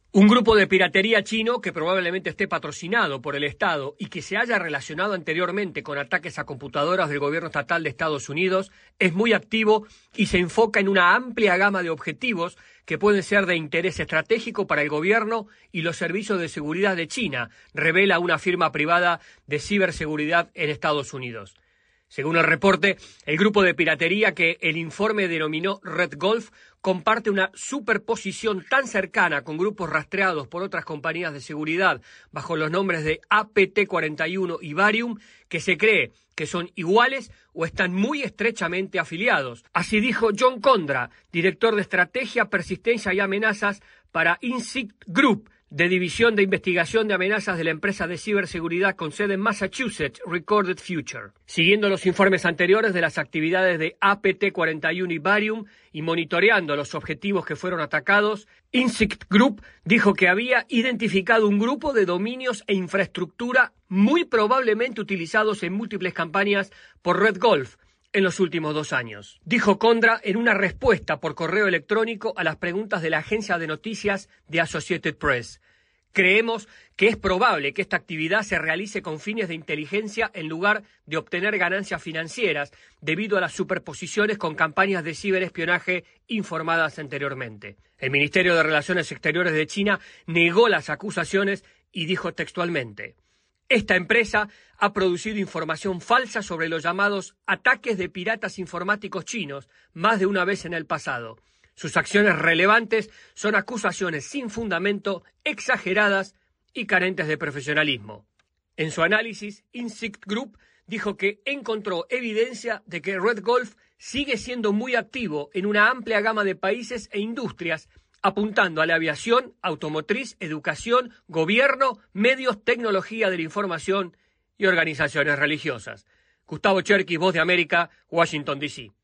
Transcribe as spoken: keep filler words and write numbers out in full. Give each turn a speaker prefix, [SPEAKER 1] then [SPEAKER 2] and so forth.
[SPEAKER 1] Un grupo de piratería chino que probablemente esté patrocinado por el Estado y que se haya relacionado anteriormente con ataques a computadoras del gobierno estatal de Estados Unidos es muy activo y se enfoca en una amplia gama de objetivos que pueden ser de interés estratégico para el gobierno y los servicios de seguridad de China, revela una firma privada de ciberseguridad en Estados Unidos. Según el reporte, el grupo de piratería que el informe denominó Red Golf comparte una superposición tan cercana con grupos rastreados por otras compañías de seguridad bajo los nombres de A P T cuarenta y uno y Varium que se cree que son iguales o están muy estrechamente afiliados. Así dijo John Condra, director de Estrategia, Persistencia y Amenazas para Insect Group, de División de Investigación de Amenazas de la empresa de ciberseguridad con sede en Massachusetts, Recorded Future. Siguiendo los informes anteriores de las actividades de A P T cuarenta y uno y Varium y monitoreando los objetivos que fueron atacados, Insect Group dijo que había identificado un grupo de dominios e infraestructura muy probablemente utilizados en múltiples campañas por Red Golf en los últimos dos años. Dijo Condra en una respuesta por correo electrónico a las preguntas de la agencia de noticias de Associated Press. Creemos que es probable que esta actividad se realice con fines de inteligencia en lugar de obtener ganancias financieras debido a las superposiciones con campañas de ciberespionaje informadas anteriormente. El Ministerio de Relaciones Exteriores de China negó las acusaciones y dijo textualmente: esta empresa ha producido información falsa sobre los llamados ataques de piratas informáticos chinos más de una vez en el pasado. Sus acciones relevantes son acusaciones sin fundamento, exageradas y carentes de profesionalismo. En su análisis, Insect Group dijo que encontró evidencia de que Red Golf sigue siendo muy activo en una amplia gama de países e industrias, apuntando a la aviación, automotriz, educación, gobierno, medios, tecnología de la información y organizaciones religiosas. Gustavo Cherkis, Voz de América, Washington, D C